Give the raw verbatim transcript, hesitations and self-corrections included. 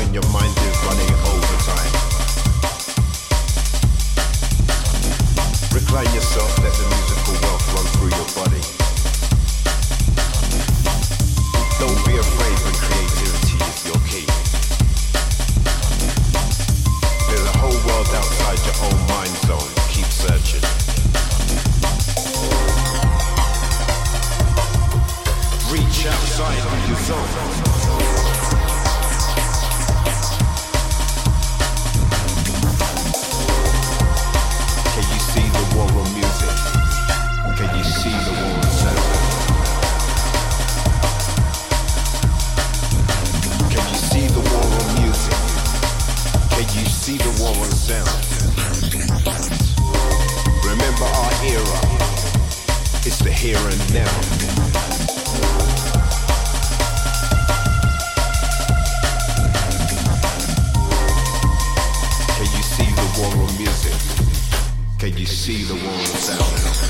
when your mind is running overtime. Recline yourself, let the musical wealth run through your body. Don't be afraid when creativity is your key. There's a whole world outside your own mind zone. Keep searching. Reach outside of your zone. Can you see the war of music? Can you see the war of sound? Can you see the war of music? Can you see the war of sound? Remember our era. It's the here and now. Can you see the war of music? Can you see the war of sound?